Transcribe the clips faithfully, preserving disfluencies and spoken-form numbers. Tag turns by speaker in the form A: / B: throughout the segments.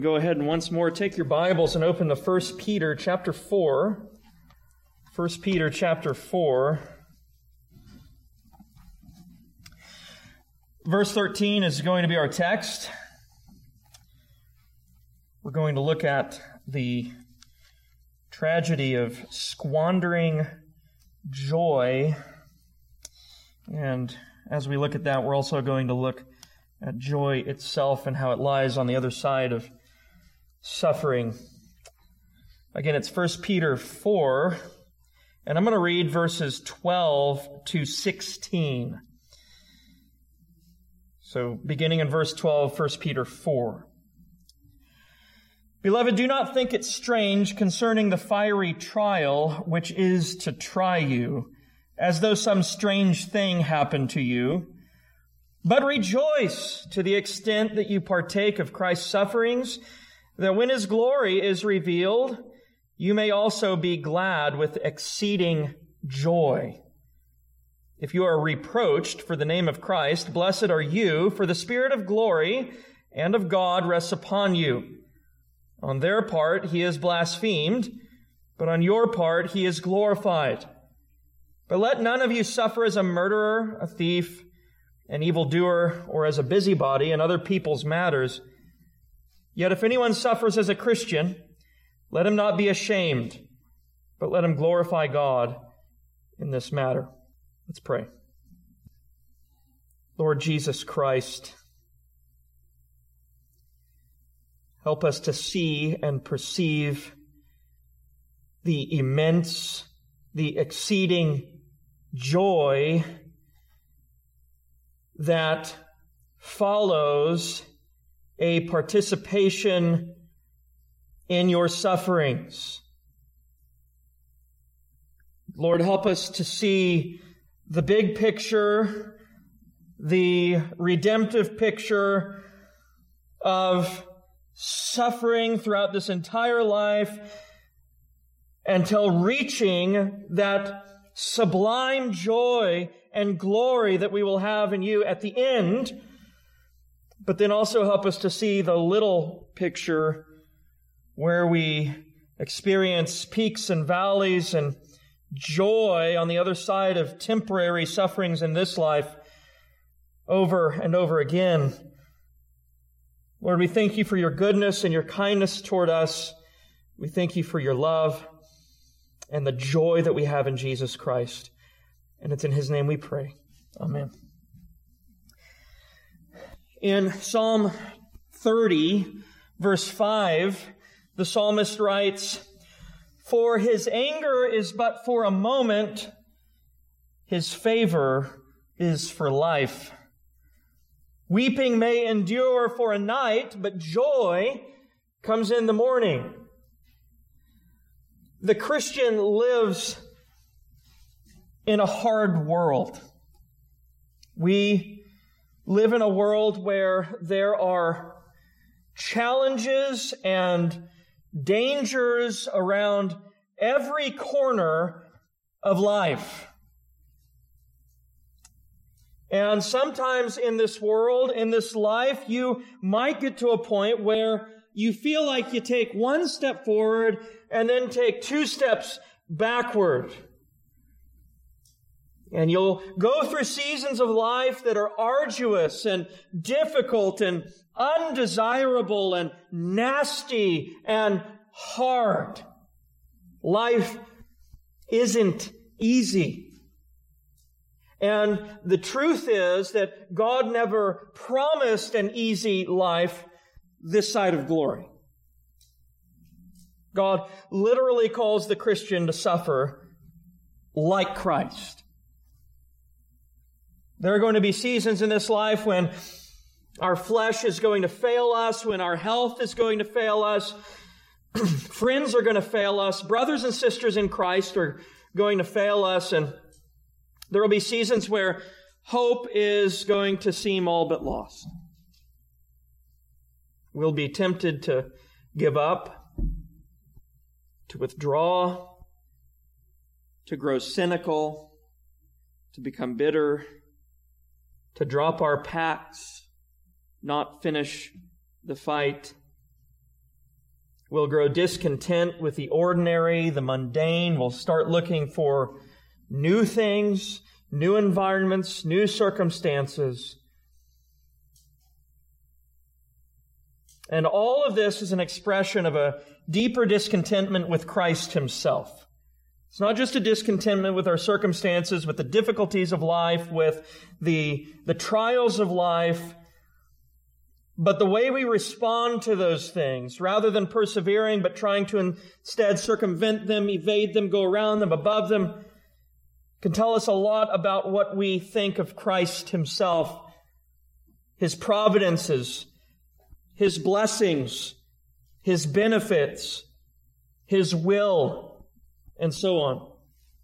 A: Go ahead and once more take your Bibles and open to First Peter chapter four. First Peter chapter four. Verse thirteen is going to be our text. We're going to look at the tragedy of squandering joy. And as we look at that, we're also going to look at joy itself and how it lies on the other side of suffering. Again, it's First Peter four, and I'm going to read verses twelve to sixteen. So, beginning in verse twelve, First Peter four. Beloved, do not think it strange concerning the fiery trial which is to try you, as though some strange thing happened to you. But rejoice to the extent that you partake of Christ's sufferings, that when His glory is revealed, you may also be glad with exceeding joy. If you are reproached for the name of Christ, blessed are you, for the Spirit of glory and of God rests upon you. On their part He is blasphemed, but on your part He is glorified. But let none of you suffer as a murderer, a thief, an evildoer, or as a busybody in other people's matters. Yet if anyone suffers as a Christian, let him not be ashamed, but let him glorify God in this matter. Let's pray. Lord Jesus Christ, help us to see and perceive the immense, the exceeding joy that follows a participation in your sufferings. Lord, help us to see the big picture, the redemptive picture of suffering throughout this entire life until reaching that sublime joy and glory that we will have in you at the end. But then also help us to see the little picture where we experience peaks and valleys and joy on the other side of temporary sufferings in this life over and over again. Lord, we thank you for your goodness and your kindness toward us. We thank you for your love and the joy that we have in Jesus Christ. And it's in His name we pray. Amen. In Psalm thirty, verse five, the psalmist writes, "For His anger is but for a moment, His favor is for life. Weeping may endure for a night, but joy comes in the morning." The Christian lives in a hard world. We live in a world where there are challenges and dangers around every corner of life. And sometimes in this world, in this life, you might get to a point where you feel like you take one step forward and then take two steps backward. And you'll go through seasons of life that are arduous and difficult and undesirable and nasty and hard. Life isn't easy. And the truth is that God never promised an easy life this side of glory. God literally calls the Christian to suffer like Christ. There are going to be seasons in this life when our flesh is going to fail us, when our health is going to fail us, friends are going to fail us, brothers and sisters in Christ are going to fail us, and there will be seasons where hope is going to seem all but lost. We'll be tempted to give up, to withdraw, to grow cynical, to become bitter, to drop our packs, not finish the fight. We'll grow discontent with the ordinary, the mundane. We'll start looking for new things, new environments, new circumstances. And all of this is an expression of a deeper discontentment with Christ Himself. It's not just a discontentment with our circumstances, with the difficulties of life, with the, the trials of life, but the way we respond to those things, rather than persevering, but trying to instead circumvent them, evade them, go around them, above them, can tell us a lot about what we think of Christ Himself, His providences, His blessings, His benefits, His will, and so on.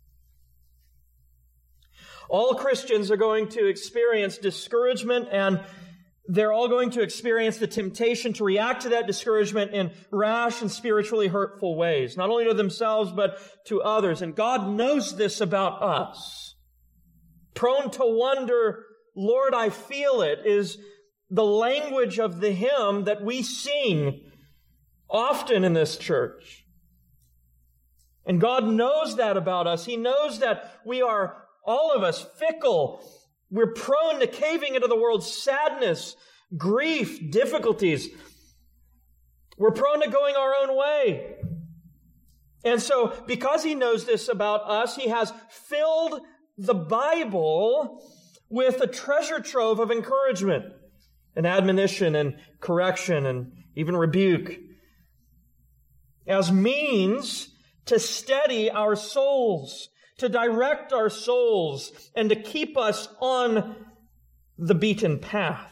A: All Christians are going to experience discouragement, and they're all going to experience the temptation to react to that discouragement in rash and spiritually hurtful ways, not only to themselves, but to others. And God knows this about us. Prone to wonder, Lord, I feel it, is the language of the hymn that we sing often in this church. And God knows that about us. He knows that we are, all of us, fickle. We're prone to caving into the world's sadness, grief, difficulties. We're prone to going our own way. And so, because He knows this about us, He has filled the Bible with a treasure trove of encouragement and admonition and correction and even rebuke as means to steady our souls, to direct our souls, and to keep us on the beaten path.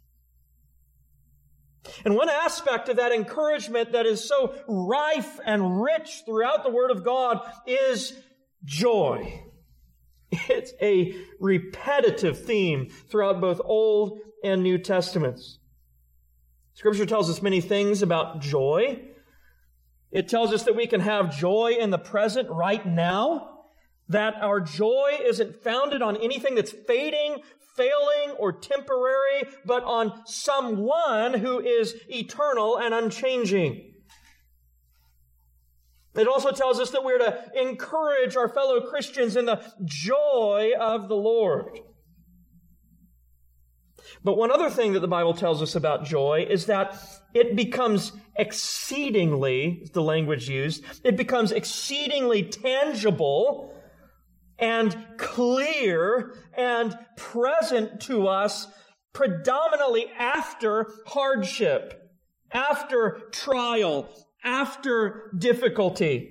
A: And one aspect of that encouragement that is so rife and rich throughout the Word of God is joy. It's a repetitive theme throughout both Old and New Testaments. Scripture tells us many things about joy. It tells us that we can have joy in the present right now, that our joy isn't founded on anything that's fading, failing, or temporary, but on someone who is eternal and unchanging. It also tells us that we're to encourage our fellow Christians in the joy of the Lord. But one other thing that the Bible tells us about joy is that it becomes exceedingly, is the language used, it becomes exceedingly tangible and clear and present to us predominantly after hardship, after trial, after difficulty.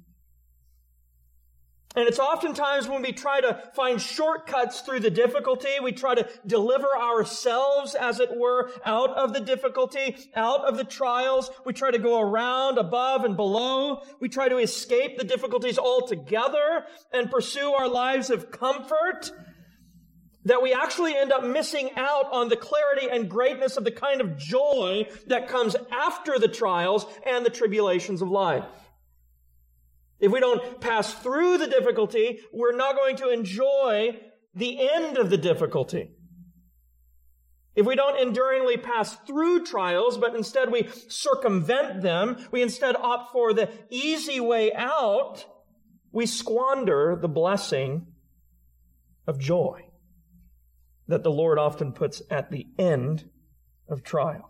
A: And it's oftentimes when we try to find shortcuts through the difficulty, we try to deliver ourselves, as it were, out of the difficulty, out of the trials. We try to go around, above and below. We try to escape the difficulties altogether and pursue our lives of comfort, that we actually end up missing out on the clarity and greatness of the kind of joy that comes after the trials and the tribulations of life. If we don't pass through the difficulty, we're not going to enjoy the end of the difficulty. If we don't enduringly pass through trials, but instead we circumvent them, we instead opt for the easy way out, we squander the blessing of joy that the Lord often puts at the end of trial.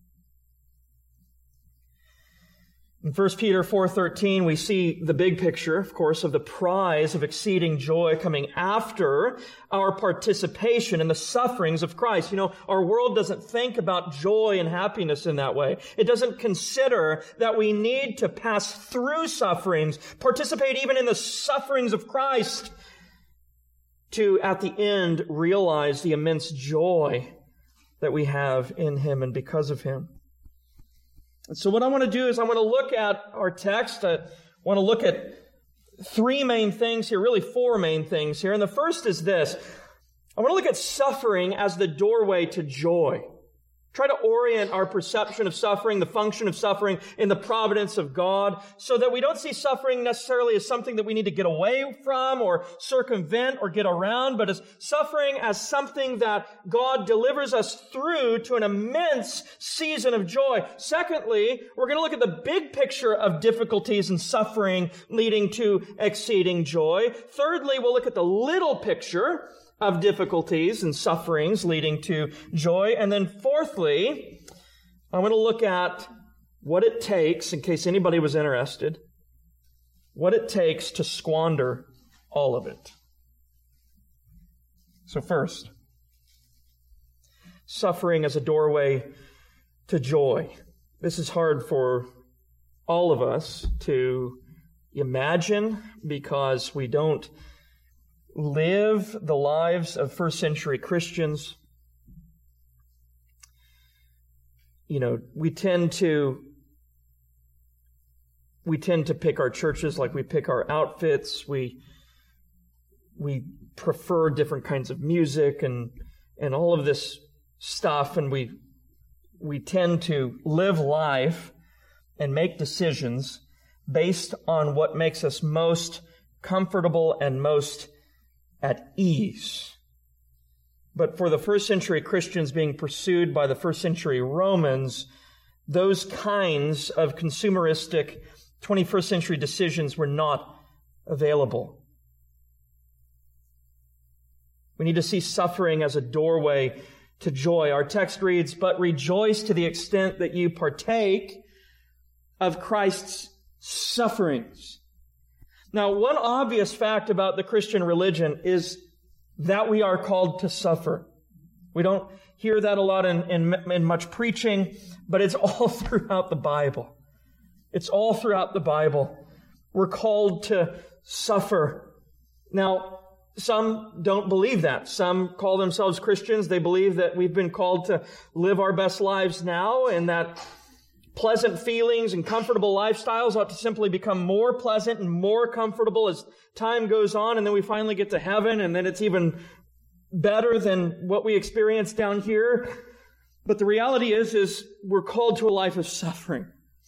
A: In First Peter four thirteen, we see the big picture, of course, of the prize of exceeding joy coming after our participation in the sufferings of Christ. You know, our world doesn't think about joy and happiness in that way. It doesn't consider that we need to pass through sufferings, participate even in the sufferings of Christ, to, at the end, realize the immense joy that we have in Him and because of Him. And so what I want to do is I want to look at our text. I want to look at three main things here, really four main things here. And the first is this. I want to look at suffering as the doorway to joy. Try to orient our perception of suffering, the function of suffering in the providence of God, so that we don't see suffering necessarily as something that we need to get away from or circumvent or get around, but as suffering as something that God delivers us through to an immense season of joy. Secondly, we're going to look at the big picture of difficulties and suffering leading to exceeding joy. Thirdly, we'll look at the little picture of difficulties and sufferings leading to joy. And then fourthly, I'm going to look at what it takes, in case anybody was interested, what it takes to squander all of it. So first, suffering as a doorway to joy. This is hard for all of us to imagine because we don't live the lives of first century Christians. You know, we tend to we tend to pick our churches like we pick our outfits. We we prefer different kinds of music and and all of this stuff, and we we tend to live life and make decisions based on what makes us most comfortable and most at ease. But for the first century Christians being pursued by the first century Romans, those kinds of consumeristic twenty-first century decisions were not available. We need to see suffering as a doorway to joy. Our text reads, "But rejoice to the extent that you partake of Christ's sufferings." Now, one obvious fact about the Christian religion is that we are called to suffer. We don't hear that a lot in, in, in much preaching, but it's all throughout the Bible. It's all throughout the Bible. We're called to suffer. Now, some don't believe that. Some call themselves Christians. They believe that we've been called to live our best lives now, and that pleasant feelings and comfortable lifestyles ought to simply become more pleasant and more comfortable as time goes on, and then we finally get to heaven, and then it's even better than what we experience down here. But the reality is, is we're called to a life of suffering.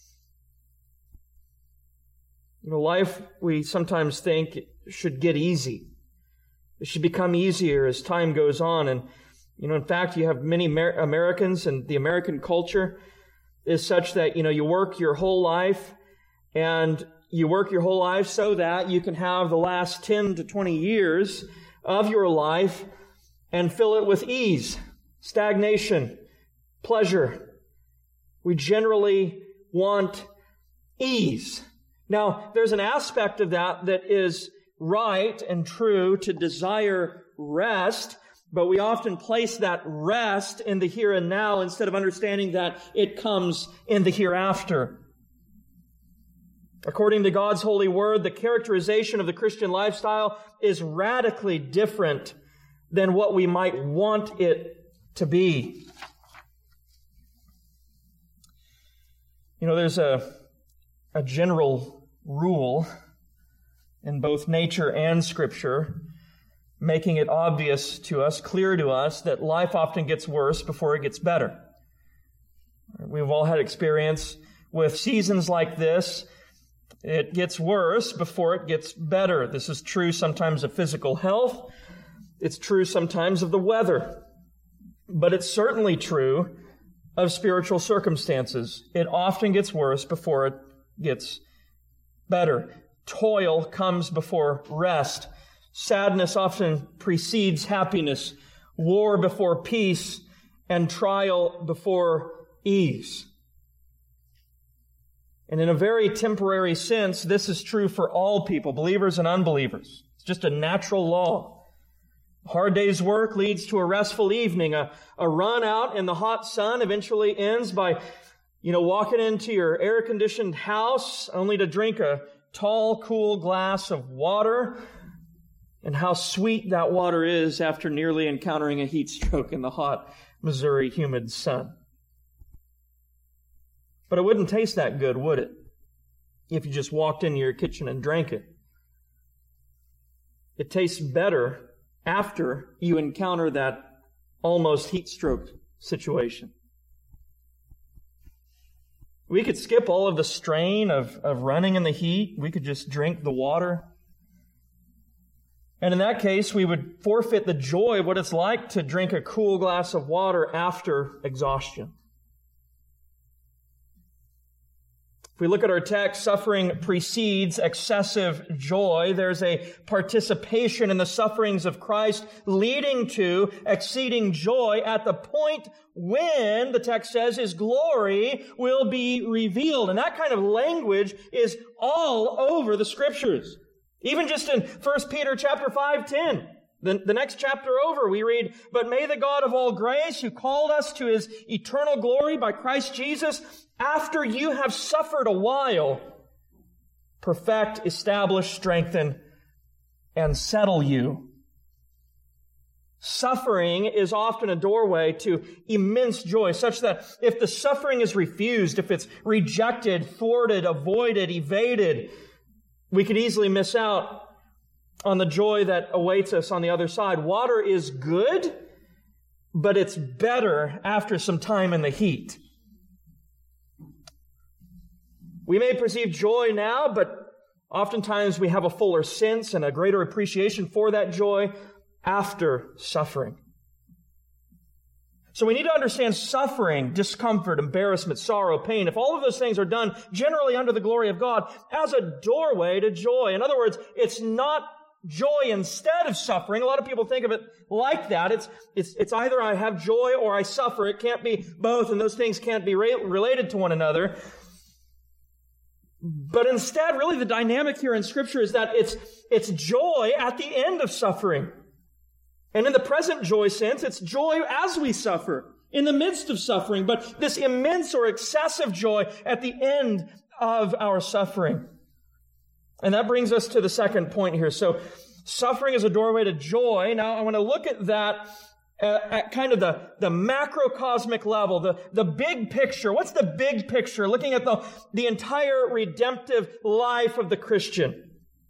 A: You know, life, we sometimes think, should get easy. It should become easier as time goes on. And, you know, in fact, you have many Amer- Americans, and the American culture is such that, you know, you work your whole life, and you work your whole life so that you can have the last ten to twenty years of your life and fill it with ease, stagnation, pleasure. We generally want ease. Now, there's an aspect of that that is right and true to desire rest, but we often place that rest in the here and now instead of understanding that it comes in the hereafter. According to God's holy word, the characterization of the Christian lifestyle is radically different than what we might want it to be. You know, there's a, a general rule in both nature and Scripture, making it obvious to us, clear to us, that life often gets worse before it gets better. We've all had experience with seasons like this. It gets worse before it gets better. This is true sometimes of physical health. It's true sometimes of the weather. But it's certainly true of spiritual circumstances. It often gets worse before it gets better. Toil comes before rest. Sadness often precedes happiness. War before peace, and trial before ease. And in a very temporary sense, this is true for all people, believers and unbelievers. It's just a natural law. A hard day's work leads to a restful evening. A, a run out in the hot sun eventually ends by, you know, walking into your air-conditioned house only to drink a tall, cool glass of water. And how sweet that water is after nearly encountering a heat stroke in the hot Missouri humid sun. But it wouldn't taste that good, would it? If you just walked into your kitchen and drank it. It tastes better after you encounter that almost heat stroke situation. We could skip all of the strain of, of running in the heat. We could just drink the water. And in that case, we would forfeit the joy of what it's like to drink a cool glass of water after exhaustion. If we look at our text, suffering precedes excessive joy. There's a participation in the sufferings of Christ leading to exceeding joy at the point when, the text says, His glory will be revealed. And that kind of language is all over the Scriptures. Even just in First Peter chapter five, ten. The, the next chapter over, we read, "But may the God of all grace, who called us to His eternal glory by Christ Jesus, after you have suffered a while, perfect, establish, strengthen, and settle you." Suffering is often a doorway to immense joy, such that if the suffering is refused, if it's rejected, thwarted, avoided, evaded, we could easily miss out on the joy that awaits us on the other side. Water is good, but it's better after some time in the heat. We may perceive joy now, but oftentimes we have a fuller sense and a greater appreciation for that joy after suffering. So we need to understand suffering, discomfort, embarrassment, sorrow, pain. If all of those things are done generally under the glory of God as a doorway to joy. In other words, it's not joy instead of suffering. A lot of people think of it like that. It's, it's, it's either I have joy or I suffer. It can't be both, and those things can't be re- related to one another. But instead, really the dynamic here in Scripture is that it's, it's joy at the end of suffering. And in the present joy sense, it's joy as we suffer, in the midst of suffering, but this immense or excessive joy at the end of our suffering. And that brings us to the second point here. So suffering is a doorway to joy. Now I want to look at that uh, at kind of the, the macrocosmic level, the, the big picture. What's the big picture? Looking at the, the entire redemptive life of the Christian.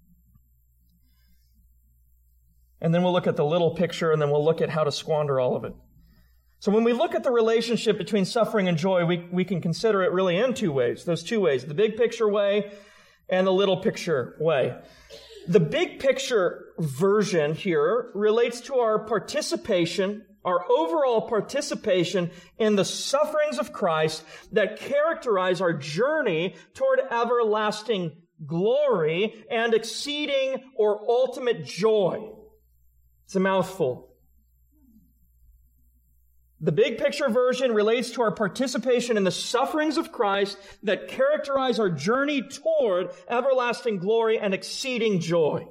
A: And then we'll look at the little picture, and then we'll look at how to squander all of it. So when we look at the relationship between suffering and joy, we, we can consider it really in two ways. Those two ways, the big picture way and the little picture way. The big picture version here relates to our participation, our overall participation in the sufferings of Christ that characterize our journey toward everlasting glory and exceeding or ultimate joy. It's a mouthful. The big picture version relates to our participation in the sufferings of Christ that characterize our journey toward everlasting glory and exceeding joy.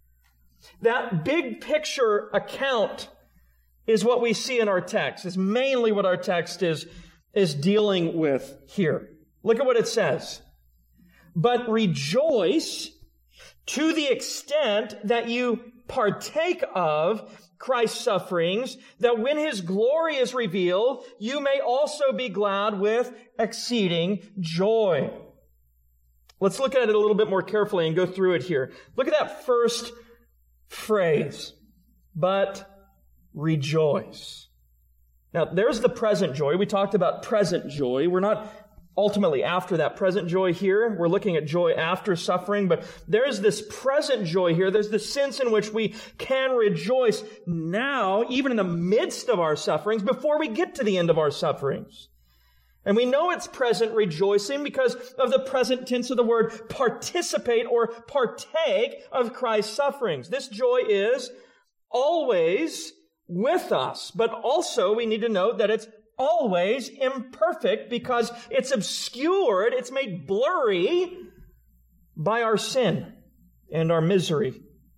A: That big picture account is what we see in our text. It's mainly what our text is, is dealing with here. Look at what it says. "But rejoice to the extent that you partake of Christ's sufferings, that when His glory is revealed, you may also be glad with exceeding joy." Let's look at it a little bit more carefully and go through it here. Look at that first phrase, "but rejoice." Now, there's the present joy. We talked about present joy. We're not ultimately after that present joy here. We're looking at joy after suffering, but there's this present joy here. There's the sense in which we can rejoice now, even in the midst of our sufferings, before we get to the end of our sufferings. And we know it's present rejoicing because of the present tense of the word participate or partake of Christ's sufferings. This joy is always with us, but also we need to note that it's always imperfect because it's obscured, it's made blurry by our sin and our misery.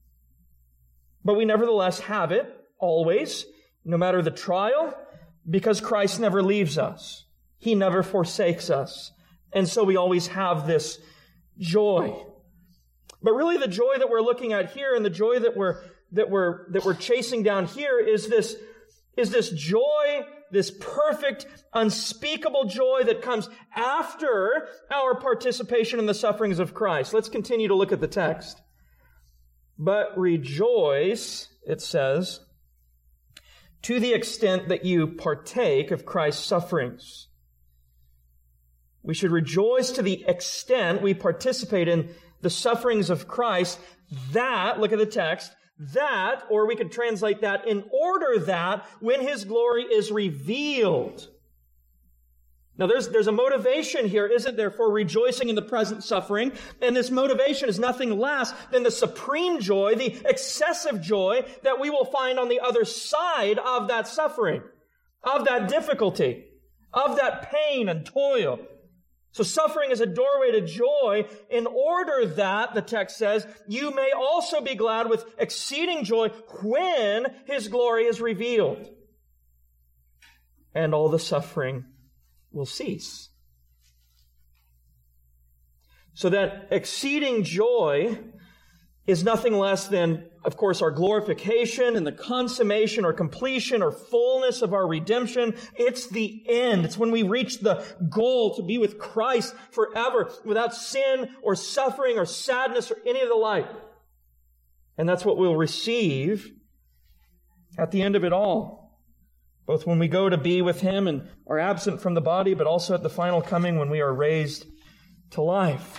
A: But we nevertheless have it always, no matter the trial, because Christ never leaves us. He never forsakes us. And so we always have this joy. But really the joy that we're looking at here and the joy that we're that we're that we're chasing down here is this is this joy, this perfect, unspeakable joy that comes after our participation in the sufferings of Christ. Let's continue to look at the text. "But rejoice," it says, "to the extent that you partake of Christ's sufferings." We should rejoice to the extent we participate in the sufferings of Christ, that, look at the text, that, or we could translate that, in order that when His glory is revealed. Now there's, there's a motivation here, isn't there, for rejoicing in the present suffering, and this motivation is nothing less than the supreme joy, the excessive joy that we will find on the other side of that suffering, of that difficulty, of that pain and toil. So suffering is a doorway to joy in order that, the text says, you may also be glad with exceeding joy when His glory is revealed. And all the suffering will cease. So that exceeding joy is nothing less than, of course, our glorification and the consummation or completion or fullness of our redemption. It's the end. It's when we reach the goal to be with Christ forever without sin or suffering or sadness or any of the like. And that's what we'll receive at the end of it all. Both when we go to be with Him and are absent from the body, but also at the final coming when we are raised to life.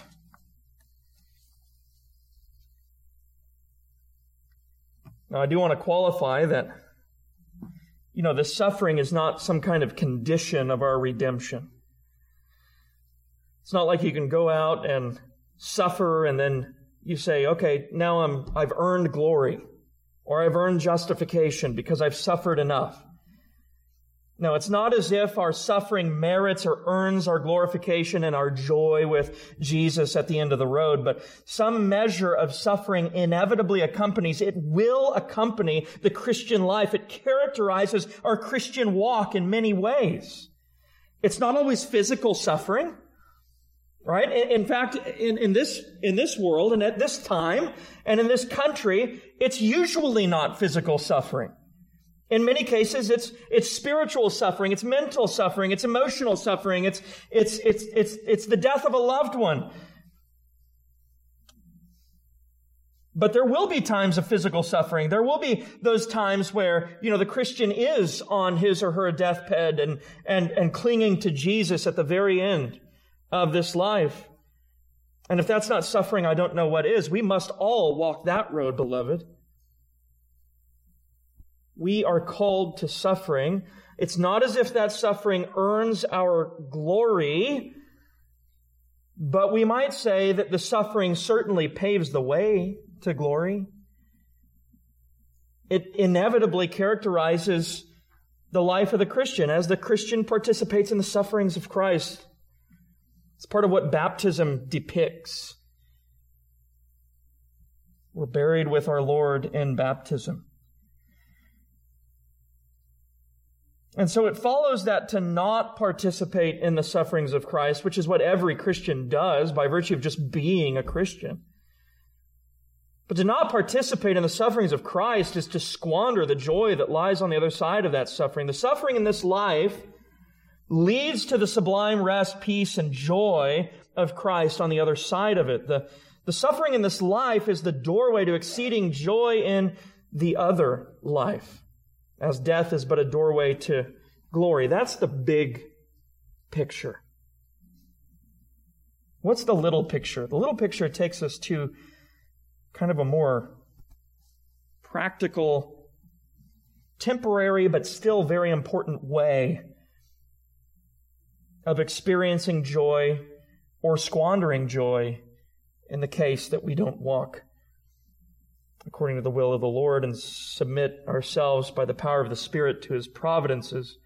A: Now, I do want to qualify that, you know, this suffering is not some kind of condition of our redemption. It's not like you can go out and suffer and then you say, okay, now I'm, I've earned glory or I've earned justification because I've suffered enough. No, it's not as if our suffering merits or earns our glorification and our joy with Jesus at the end of the road, but some measure of suffering inevitably accompanies, it will accompany the Christian life. It characterizes our Christian walk in many ways. It's not always physical suffering, right? In fact, in, in this, in this world and at this time and in this country, it's usually not physical suffering. In many cases, it's, it's spiritual suffering, it's mental suffering, it's emotional suffering, it's, it's, it's, it's, it's the death of a loved one. But there will be times of physical suffering. There will be those times where, you know, the Christian is on his or her deathbed and, and, and clinging to Jesus at the very end of this life. And if that's not suffering, I don't know what is. We must all walk that road, beloved. We are called to suffering. It's not as if that suffering earns our glory, but we might say that the suffering certainly paves the way to glory. It inevitably characterizes the life of the Christian as the Christian participates in the sufferings of Christ. It's part of what baptism depicts. We're buried with our Lord in baptism. And so it follows that to not participate in the sufferings of Christ, which is what every Christian does by virtue of just being a Christian. But to not participate in the sufferings of Christ is to squander the joy that lies on the other side of that suffering. The suffering in this life leads to the sublime rest, peace, and joy of Christ on the other side of it. The, the suffering in this life is the doorway to exceeding joy in the other life, as death is but a doorway to glory. That's the big picture. What's the little picture? The little picture takes us to kind of a more practical, temporary, but still very important way of experiencing joy or squandering joy in the case that we don't walk according to the will of the Lord and submit ourselves by the power of the Spirit to His providences.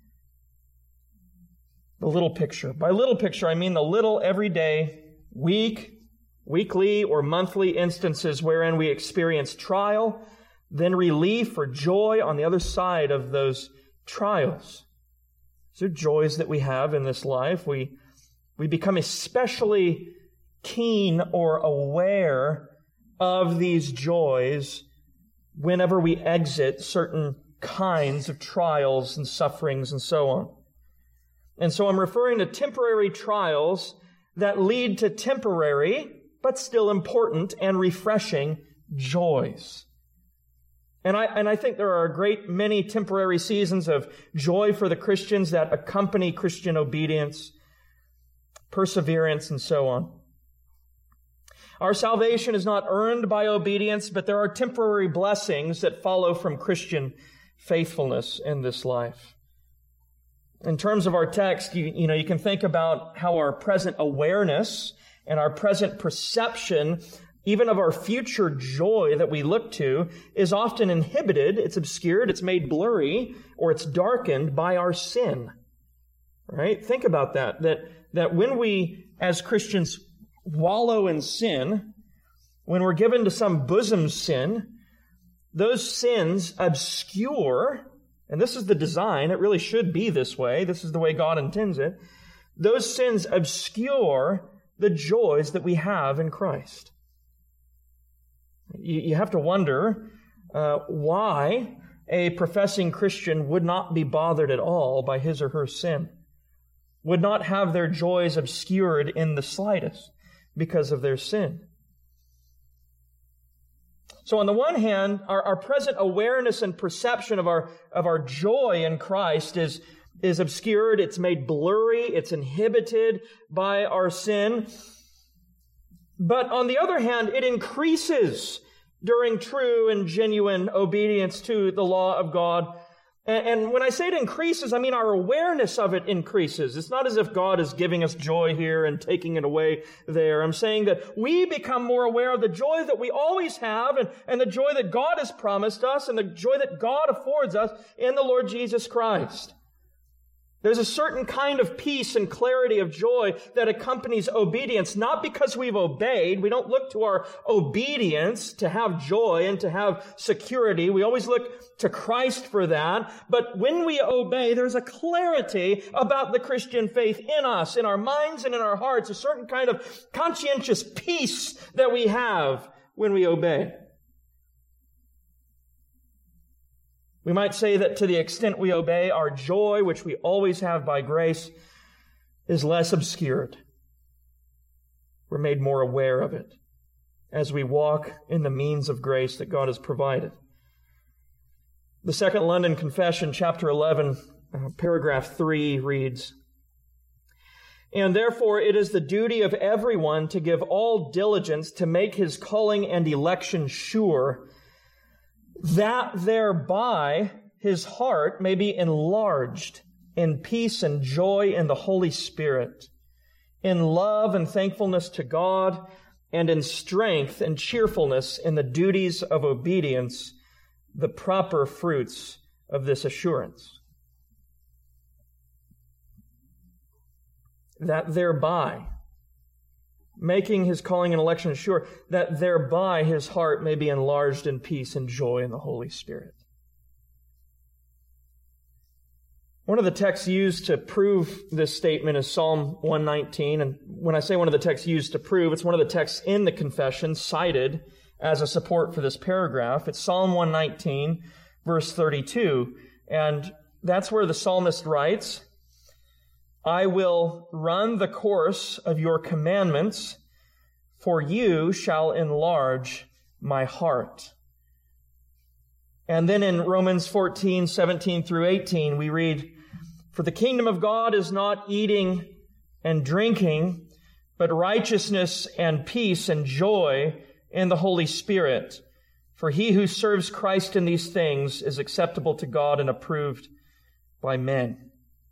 A: The little picture. By little picture, I mean the little everyday, week, weekly, or monthly instances wherein we experience trial, then relief or joy on the other side of those trials. These are joys that we have in this life. We, we become especially keen or aware of these joys whenever we exit certain kinds of trials and sufferings and so on. And so I'm referring to temporary trials that lead to temporary, but still important and refreshing joys. And I, and I think there are a great many temporary seasons of joy for the Christians that accompany Christian obedience. perseverance, and so on. Our salvation is not earned by obedience, but there are temporary blessings that follow from Christian faithfulness in this life. In terms of our text, you, you know, you can think about how our present awareness and our present perception, even of our future joy that we look to, is often inhibited, it's obscured, it's made blurry, or it's darkened by our sin. Right? Think about that, that, that when we, as Christians, wallow in sin, when we're given to some bosom sin, those sins obscure, and this is the design, it really should be this way, this is the way God intends it, those sins obscure the joys that we have in Christ. You, you have to wonder uh, why a professing Christian would not be bothered at all by his or her sin, would not have their joys obscured in the slightest because of their sin. So on the one hand, our, our present awareness and perception of our, of our joy in Christ is, is obscured, it's made blurry, it's inhibited by our sin. But on the other hand, it increases during true and genuine obedience to the law of God. And, and when I say it increases, I mean our awareness of it increases. It's not as if God is giving us joy here and taking it away there. I'm saying that we become more aware of the joy that we always have and, and the joy that God has promised us and the joy that God affords us in the Lord Jesus Christ. There's a certain kind of peace and clarity of joy that accompanies obedience, not because we've obeyed. We don't look to our obedience to have joy and to have security. We always look to Christ for that. But when we obey, there's a clarity about the Christian faith in us, in our minds and in our hearts, a certain kind of conscientious peace that we have when we obey. We might say that to the extent we obey, our joy, which we always have by grace, is less obscured. We're made more aware of it as we walk in the means of grace that God has provided. The Second London Confession, chapter eleven, uh, paragraph three reads, "And therefore it is the duty of everyone to give all diligence to make his calling and election sure, that thereby his heart may be enlarged in peace and joy in the Holy Spirit, in love and thankfulness to God, and in strength and cheerfulness in the duties of obedience, the proper fruits of this assurance. That thereby, making his calling and election sure, that thereby his heart may be enlarged in peace and joy in the Holy Spirit." One of the texts used to prove this statement is Psalm one nineteen. And when I say one of the texts used to prove, it's one of the texts in the confession cited as a support for this paragraph. It's Psalm one nineteen, verse thirty-two. And that's where the psalmist writes, "I will run the course of your commandments, for you shall enlarge my heart." And then in Romans fourteen, seventeen through eighteen, we read, "For the kingdom of God is not eating and drinking, but righteousness and peace and joy in the Holy Spirit. For he who serves Christ in these things is acceptable to God and approved by men."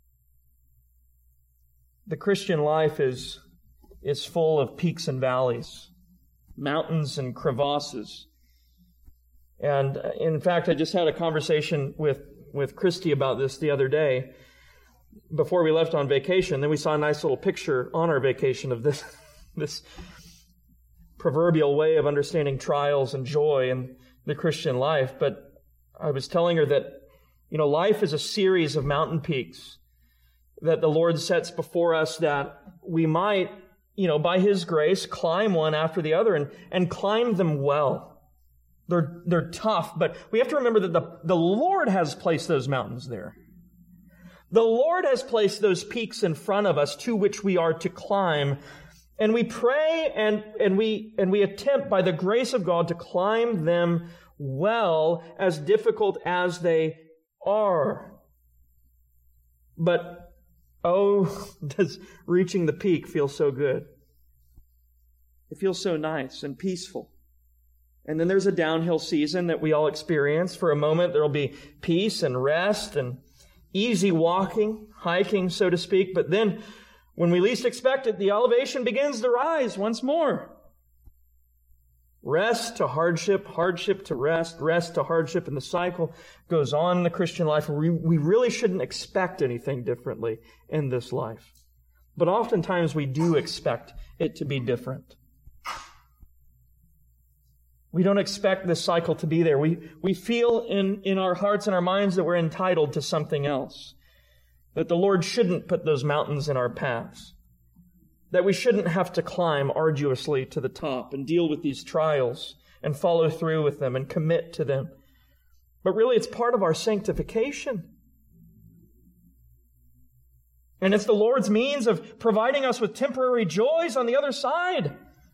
A: The Christian life is, is full of peaks and valleys, mountains and crevasses. And uh, in fact, I just had a conversation with, with Christy about this the other day before we left on vacation. Then we saw a nice little picture on our vacation of this, this proverbial way of understanding trials and joy in the Christian life. But I was telling her that, you know, life is a series of mountain peaks that the Lord sets before us that we might, you know, by His grace, climb one after the other and, and climb them well. They're, they're tough, but we have to remember that the, the Lord has placed those mountains there. The Lord has placed those peaks in front of us to which we are to climb. And we pray and, and we, and we attempt by the grace of God to climb them well, as difficult as they are. But Oh, does reaching the peak feel so good? It feels so nice and peaceful. And then there's a downhill season that we all experience. For a moment, there will be peace and rest and easy walking, hiking, so to speak. But then, when we least expect it, the elevation begins to rise once more. Rest to hardship, hardship to rest, rest to hardship, and the cycle goes on in the Christian life. We, we really shouldn't expect anything differently in this life. But oftentimes we do expect it to be different. We don't expect this cycle to be there. We, we feel in, in our hearts and our minds that we're entitled to something else. That the Lord shouldn't put those mountains in our paths. That we shouldn't have to climb arduously to the top and deal with these trials and follow through with them and commit to them. But really, it's part of our sanctification. And it's the Lord's means of providing us with temporary joys on the other side.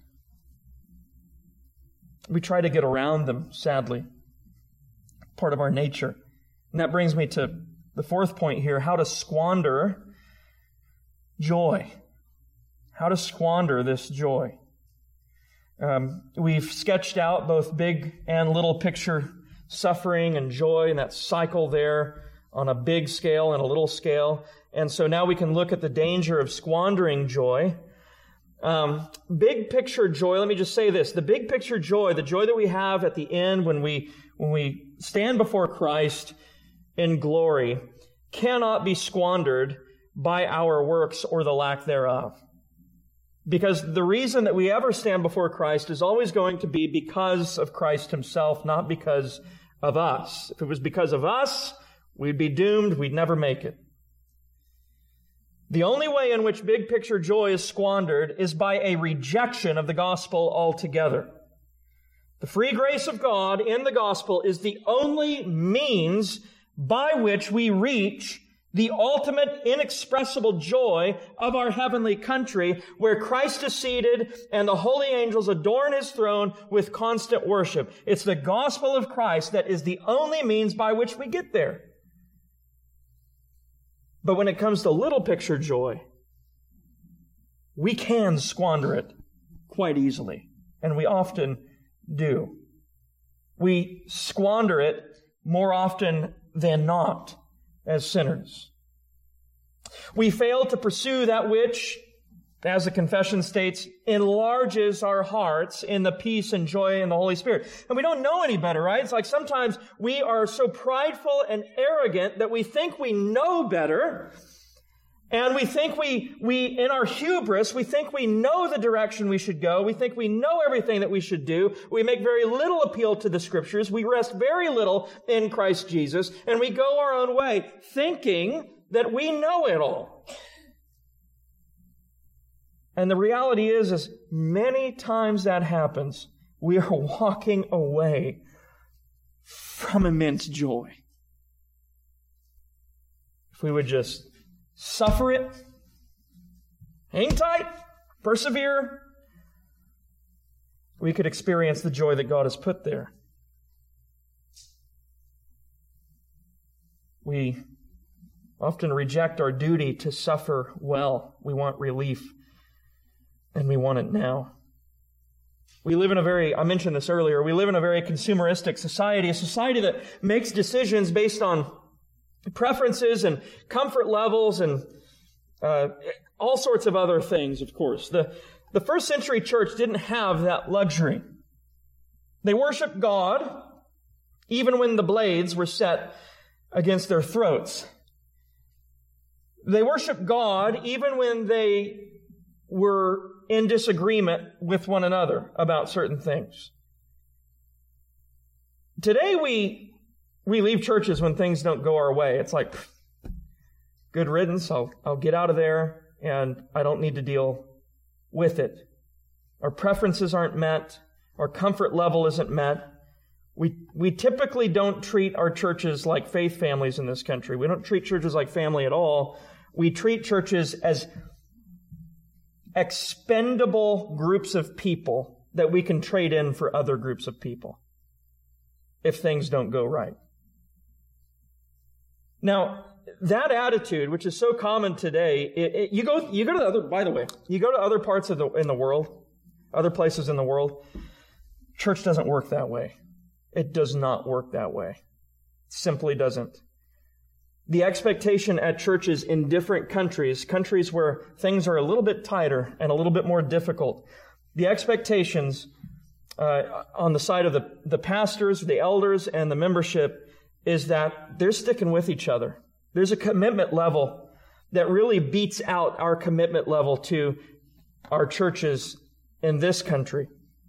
A: We try to get around them, sadly. Part of our nature. And that brings me to the fourth point here, how to squander joy. How to squander this joy. Um, we've sketched out both big and little picture suffering and joy and that cycle there on a big scale and a little scale. And so now we can look at the danger of squandering joy. Um, big picture joy, let me just say this. The big picture joy, the joy that we have at the end when we, when we stand before Christ in glory, cannot be squandered by our works or the lack thereof. Because the reason that we ever stand before Christ is always going to be because of Christ Himself, not because of us. If it was because of us, we'd be doomed. We'd never make it. The only way in which big picture joy is squandered is by a rejection of the gospel altogether. The free grace of God in the gospel is the only means by which we reach the ultimate inexpressible joy of our heavenly country, where Christ is seated and the holy angels adorn His throne with constant worship. It's the gospel of Christ that is the only means by which we get there. But when it comes to little picture joy, we can squander it quite easily, and we often do. We squander it more often than not as sinners. We fail to pursue that which, as the confession states, enlarges our hearts in the peace and joy in the Holy Spirit. And we don't know any better, right? It's like sometimes we are so prideful and arrogant that we think we know better. And we think we, we, in our hubris, we think we know the direction we should go. We think we know everything that we should do. We make very little appeal to the Scriptures. We rest very little in Christ Jesus. And we go our own way, thinking that we know it all. And the reality is, is many times that happens, we are walking away from immense joy. If we would just suffer it, hang tight, persevere, we could experience the joy that God has put there. We often reject our duty to suffer well. We want relief, and we want it now. We live in a very, I mentioned this earlier, we live in a very consumeristic society, a society that makes decisions based on preferences and comfort levels and uh, all sorts of other things, of course. The, the first century church didn't have that luxury. They worshiped God even when the blades were set against their throats. They worshiped God even when they were in disagreement with one another about certain things. Today we we leave churches when things don't go our way. It's like, good riddance, I'll, I'll get out of there and I don't need to deal with it. Our preferences aren't met. Our comfort level isn't met. We, we typically don't treat our churches like faith families in this country. We don't treat churches like family at all. We treat churches as expendable groups of people that we can trade in for other groups of people if things don't go right. Now, that attitude, which is so common today, it, it, you go, you go to the other, by the way, you go to other parts of the, in the world, other places in the world, church doesn't work that way. It does not work that way. It simply doesn't. The expectation at churches in different countries, countries where things are a little bit tighter and a little bit more difficult, the expectations uh, on the side of the, the pastors, the elders, and the membership is that they're sticking with each other. There's a commitment level that really beats out our commitment level to our churches in this country.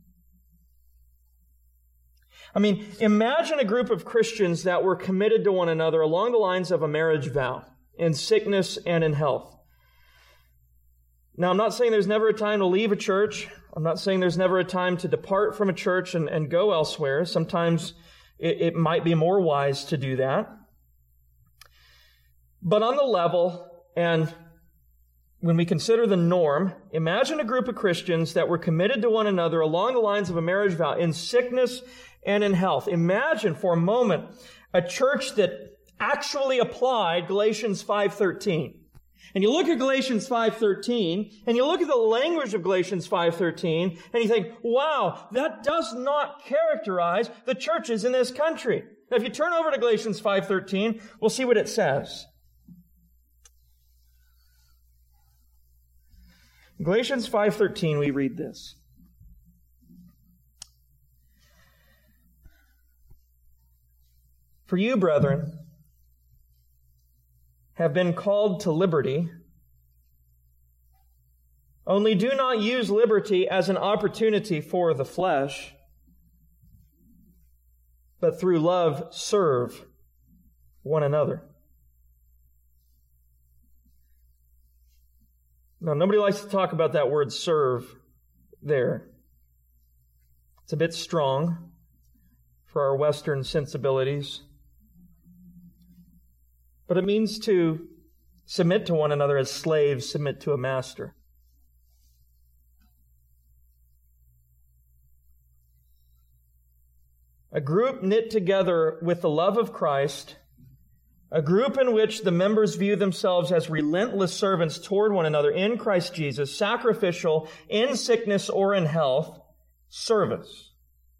A: I mean, imagine a group of Christians that were committed to one another along the lines of a marriage vow, in sickness and in health. Now, I'm not saying there's never a time to leave a church. I'm not saying there's never a time to depart from a church and, and go elsewhere. Sometimes it, it might be more wise to do that. But on the level, and when we consider the norm, imagine a group of Christians that were committed to one another along the lines of a marriage vow, in sickness and in health. Imagine for a moment a church that actually applied Galatians five thirteen. And you look at Galatians five thirteen, and you look at the language of Galatians five thirteen, and you think, wow, that does not characterize the churches in this country. Now, if you turn over to Galatians five thirteen, we'll see what it says. In Galatians five thirteen, we read this. For you, brethren, have been called to liberty. Only do not use liberty as an opportunity for the flesh, but through love serve one another. Now, nobody likes to talk about that word serve there. It's a bit strong for our Western sensibilities. But it means to submit to one another as slaves submit to a master. A group knit together with the love of Christ, a group in which the members view themselves as relentless servants toward one another in Christ Jesus, sacrificial in sickness or in health, service.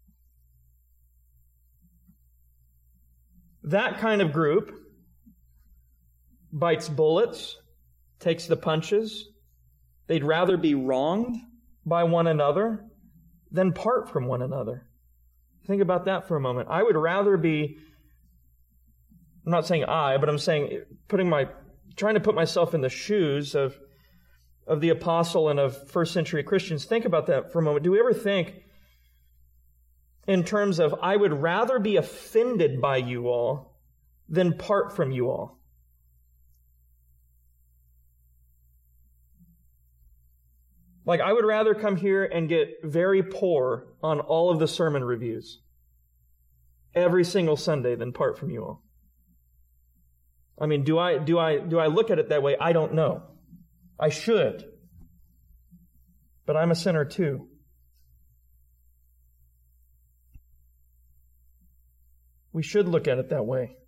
A: That kind of group bites bullets, takes the punches. They'd rather be wronged by one another than part from one another. Think about that for a moment. I would rather be, I'm not saying I, but I'm saying putting my, trying to put myself in the shoes of, of the apostle and of first century Christians. Think about that for a moment. Do we ever think in terms of, I would rather be offended by you all than part from you all? Like, I would rather come here and get very poor on all of the sermon reviews every single Sunday than part from you all. I mean, do I, do I, do I look at it that way? I don't know. I should. But I'm a sinner too. We should look at it that way.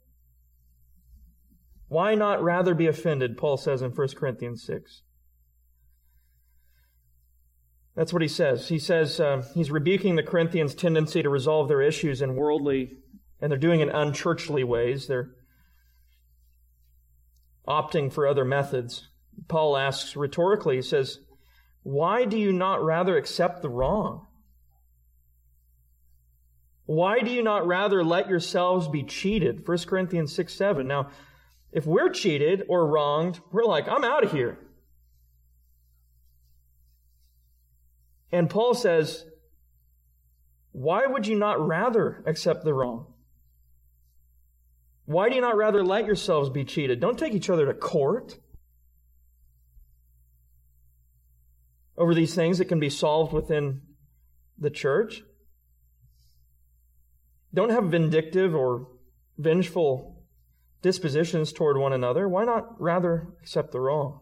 A: Why not rather be offended, Paul says in First Corinthians six. That's what he says. He says uh, he's rebuking the Corinthians' tendency to resolve their issues in worldly, and they're doing it in unchurchly ways. They're opting for other methods. Paul asks rhetorically, he says, why do you not rather accept the wrong? Why do you not rather let yourselves be cheated? First Corinthians six seven. Now, if we're cheated or wronged, we're like, I'm out of here. And Paul says, why would you not rather accept the wrong? Why do you not rather let yourselves be cheated? Don't take each other to court over these things that can be solved within the church. Don't have vindictive or vengeful dispositions toward one another. Why not rather accept the wrong?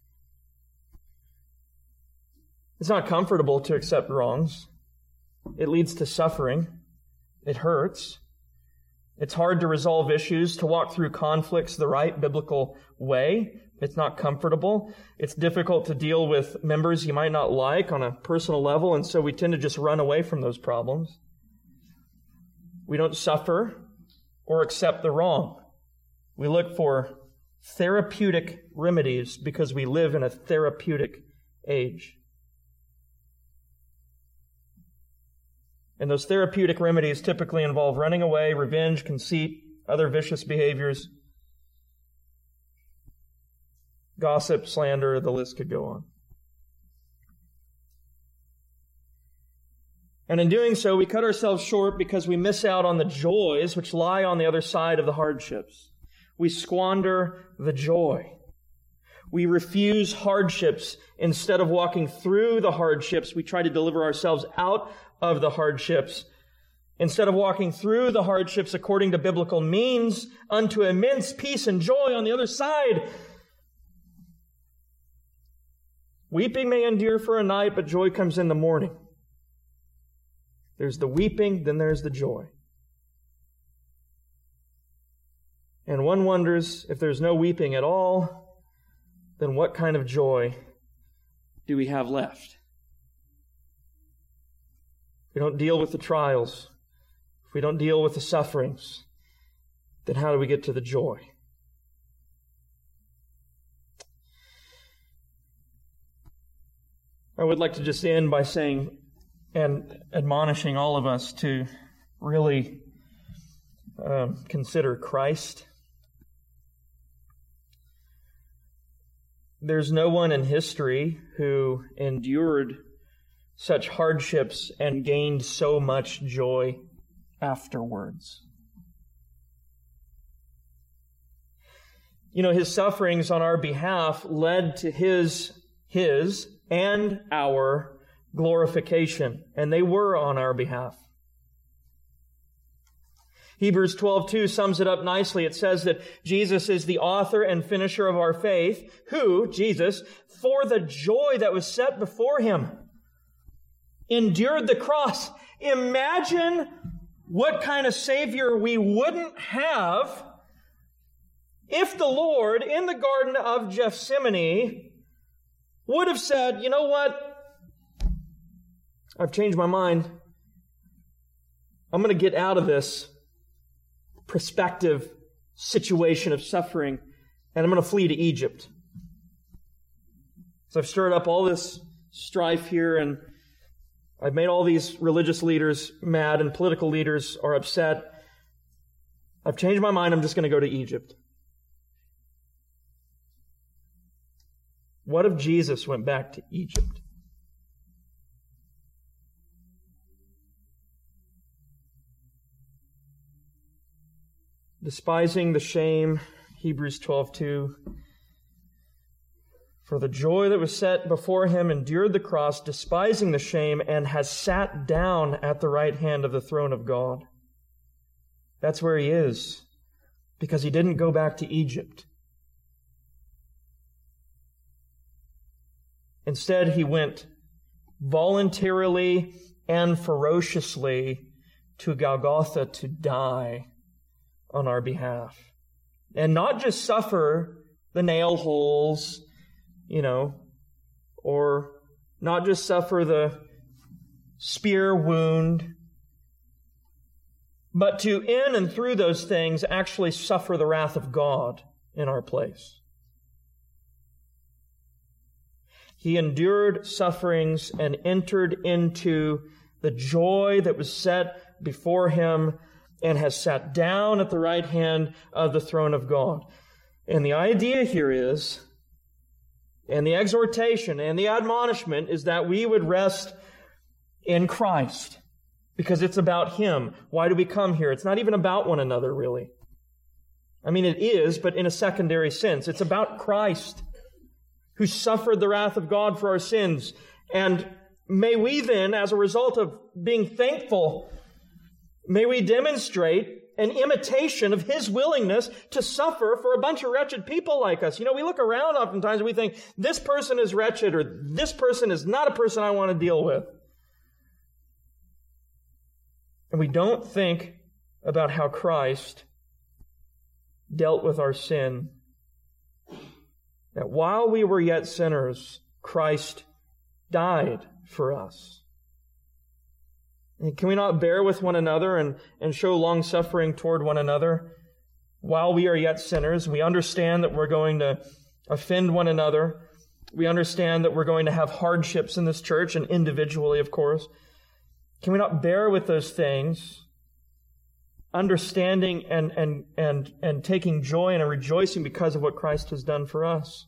A: It's not comfortable to accept wrongs. It leads to suffering. It hurts. It's hard to resolve issues, to walk through conflicts the right biblical way. It's not comfortable. It's difficult to deal with members you might not like on a personal level, and so we tend to just run away from those problems. We don't suffer or accept the wrong. We look for therapeutic remedies because we live in a therapeutic age. And those therapeutic remedies typically involve running away, revenge, conceit, other vicious behaviors, gossip, slander, the list could go on. And in doing so, we cut ourselves short because we miss out on the joys which lie on the other side of the hardships. We squander the joy. We refuse hardships. Instead of walking through the hardships, we try to deliver ourselves out of the hardships. Instead of walking through the hardships according to biblical means unto immense peace and joy on the other side. Weeping may endure for a night, but joy comes in the morning. There's the weeping, then there's the joy. And one wonders, if there's no weeping at all, then what kind of joy do we have left? If we don't deal with the trials, if we don't deal with the sufferings, then how do we get to the joy? I would like to just end by saying and admonishing all of us to really uh, consider Christ. There's no one in history who endured such hardships and gained so much joy afterwards. You know, his sufferings on our behalf led to his, his and our glorification, and they were on our behalf. Hebrews twelve two sums it up nicely. It says that Jesus is the author and finisher of our faith, who, Jesus, for the joy that was set before him, endured the cross. Imagine what kind of Savior we wouldn't have if the Lord, in the Garden of Gethsemane, would have said, you know what? I've changed my mind. I'm going to get out of this prospective situation of suffering, and I'm going to flee to Egypt. So I've stirred up all this strife here, and I've made all these religious leaders mad, and political leaders are upset. I've changed my mind. I'm just going to go to Egypt. What if Jesus went back to Egypt? Despising the shame, Hebrews twelve two. For the joy that was set before him endured the cross, despising the shame, and has sat down at the right hand of the throne of God. That's where he is, because he didn't go back to Egypt. Instead, he went voluntarily and ferociously to Golgotha to die on our behalf. And not just suffer the nail holes, you know, or not just suffer the spear wound, but to, in and through those things, actually suffer the wrath of God in our place. He endured sufferings and entered into the joy that was set before him and has sat down at the right hand of the throne of God. And the idea here is, and the exhortation and the admonishment is that we would rest in Christ, because it's about him. Why do we come here? It's not even about one another, really. I mean, it is, but in a secondary sense. It's about Christ, who suffered the wrath of God for our sins. And may we then, as a result of being thankful, may we demonstrate an imitation of his willingness to suffer for a bunch of wretched people like us. You know, we look around oftentimes and we think, this person is wretched, or this person is not a person I want to deal with. And we don't think about how Christ dealt with our sin. That while we were yet sinners, Christ died for us. And can we not bear with one another and, and show long-suffering toward one another while we are yet sinners? We understand that we're going to offend one another. We understand that we're going to have hardships in this church, and individually, of course. Can we not bear with those things, understanding and, and, and, and taking joy and rejoicing because of what Christ has done for us?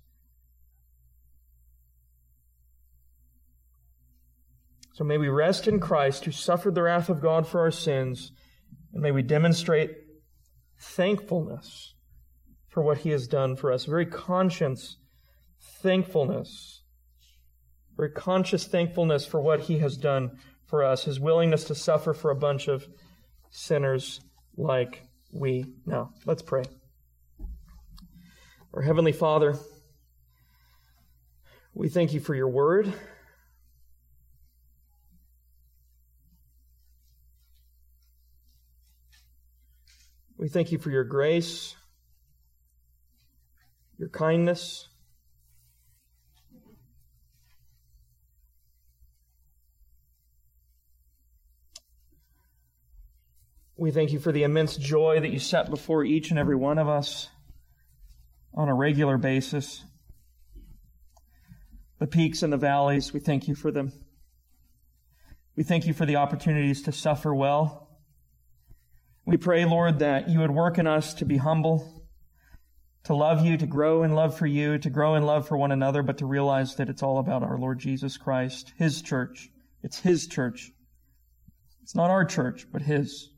A: So may we rest in Christ, who suffered the wrath of God for our sins, and may we demonstrate thankfulness for what He has done for us. Very conscious thankfulness. Very conscious thankfulness for what He has done for us. His willingness to suffer for a bunch of sinners like we. Now, let's pray. Our Heavenly Father, we thank You for Your word. We thank You for Your grace, Your kindness. We thank You for the immense joy that You set before each and every one of us on a regular basis. The peaks and the valleys, we thank You for them. We thank You for the opportunities to suffer well. We pray, Lord, that You would work in us to be humble, to love You, to grow in love for You, to grow in love for one another, but to realize that it's all about our Lord Jesus Christ, His church. It's His church. It's not our church, but His.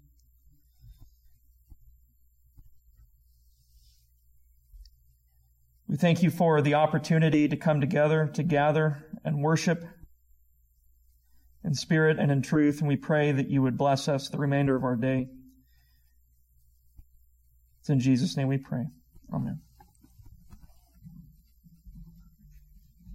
A: We thank You for the opportunity to come together, to gather and worship in spirit and in truth, and we pray that You would bless us the remainder of our day. It's in Jesus' name we pray. Amen.